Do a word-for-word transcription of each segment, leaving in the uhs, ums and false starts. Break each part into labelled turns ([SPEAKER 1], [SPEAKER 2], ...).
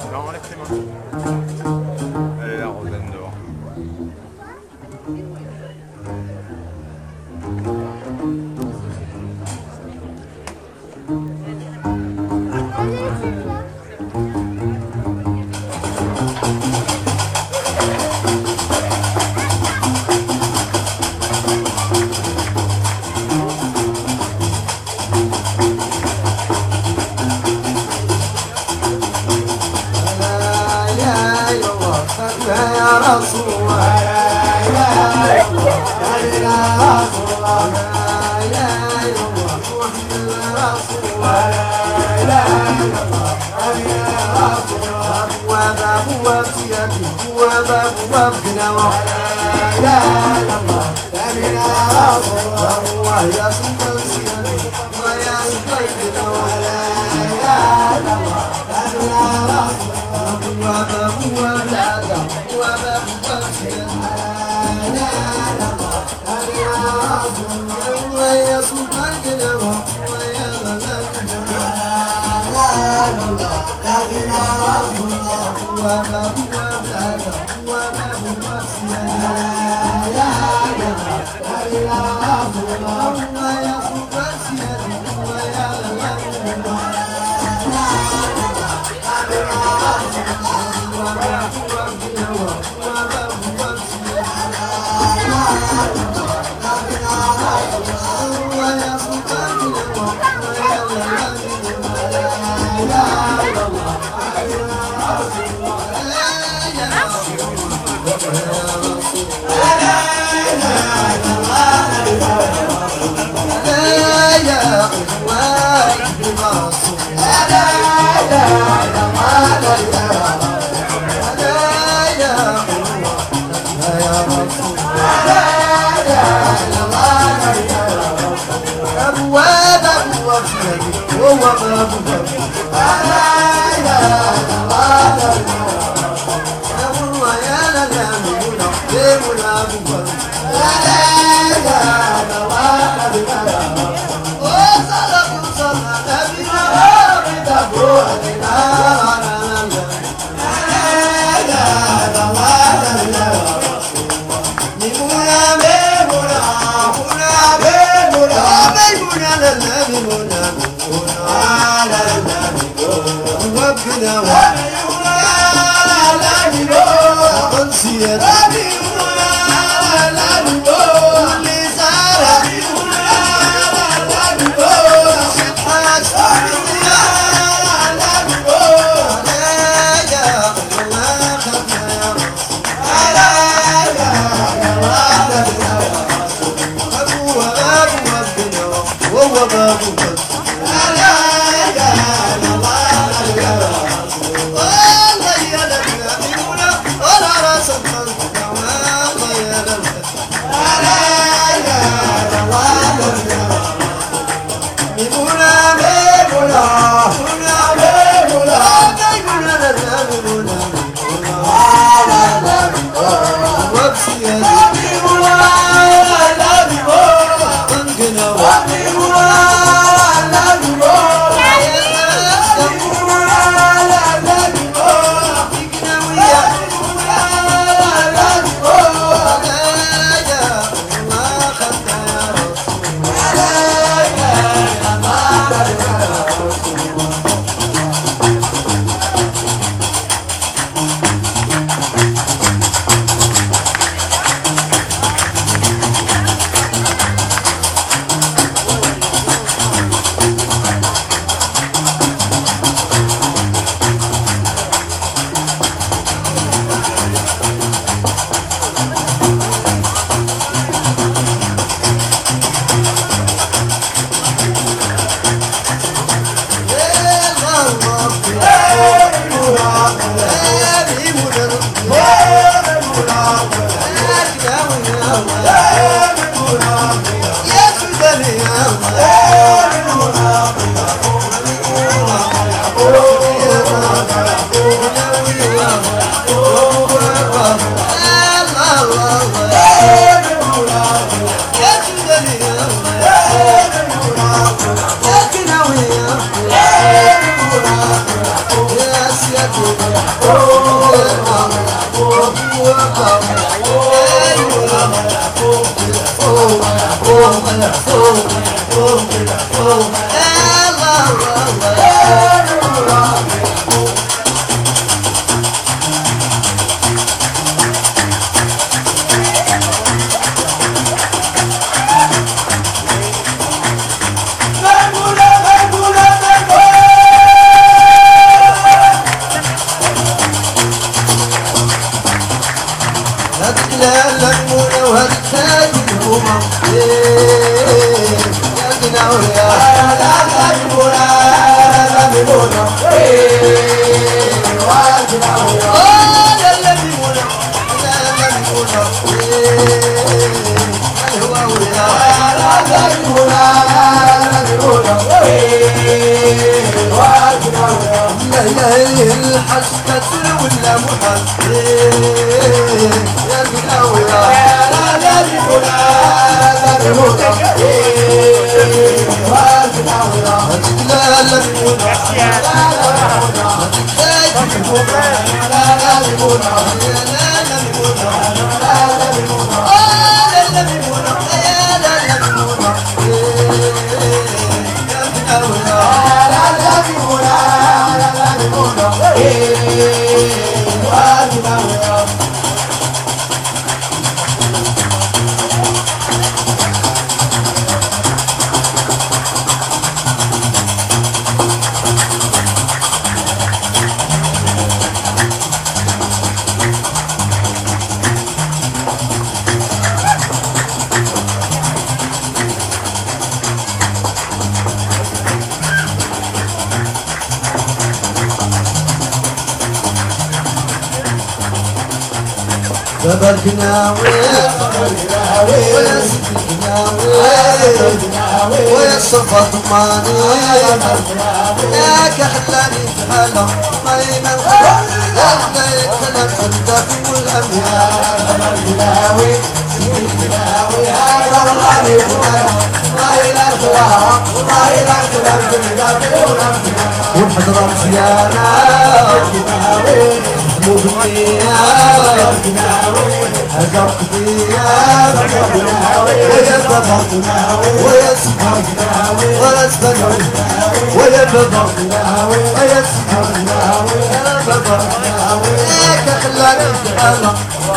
[SPEAKER 1] Non, enlève tes mains. Allez, la Rosanne dehors.
[SPEAKER 2] يا رسول الله لا اله الا الله لا اله الا الله محمد رسول الله لا اله الا الله يا رسول الله وباب وفيتي وباب وابنا لا اله الا الله يا رسول الله يا سلطان سيدي ويا سيدنا لا اله الا الله يا رسول الله وباب وابنا Oh إلهي الحج كسر ولا محل يا بناوي يا لا لا بنا لا بنا لا لا بابكنا ويا سكنا ويا صفات ماني يا كحلاني حلا ما ينخلق لا يتكلم حتى في الأمياء بابكناوي سكناوي هذا الله يبقى ما ينخلق ما ينخلق والحضرة زيانة مبنية هجرت فيها ويا بابا ويا سكر ويا سكر ويا بابا ويا سكر يا بابا هيك خلاني الحالة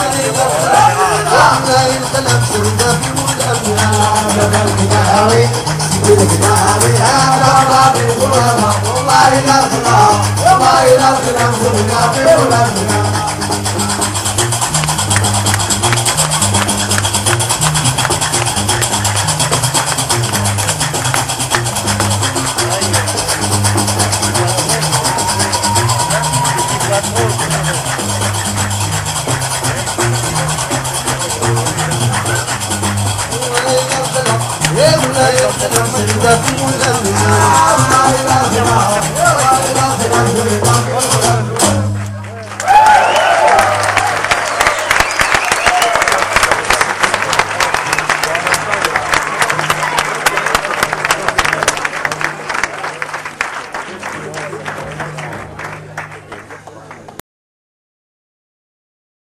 [SPEAKER 2] لا ينخلق سرده في الأمياء بالكناوي أنا رابي الغرامة والله لا خلاص والله لا خلاص سرده في الأمياء يا